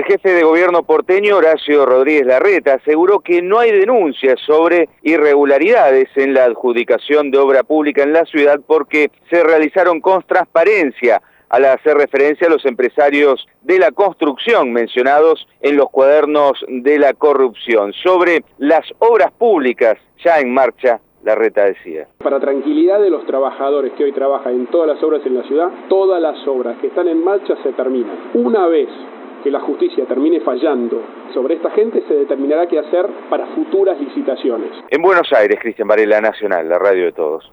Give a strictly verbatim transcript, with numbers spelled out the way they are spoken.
jefe de gobierno porteño, Horacio Rodríguez Larreta, aseguró que no hay denuncias sobre irregularidades en la adjudicación de obra pública en la ciudad porque se realizaron con transparencia, al hacer referencia a los empresarios de la construcción mencionados en los cuadernos de la corrupción. Sobre las obras públicas ya en marcha, Larreta decía: para tranquilidad de los trabajadores que hoy trabajan en todas las obras en la ciudad, todas las obras que están en marcha se terminan. Una vez que la justicia termine fallando sobre esta gente, se determinará qué hacer para futuras licitaciones. En Buenos Aires, Cristian Varela, Nacional, la radio de todos.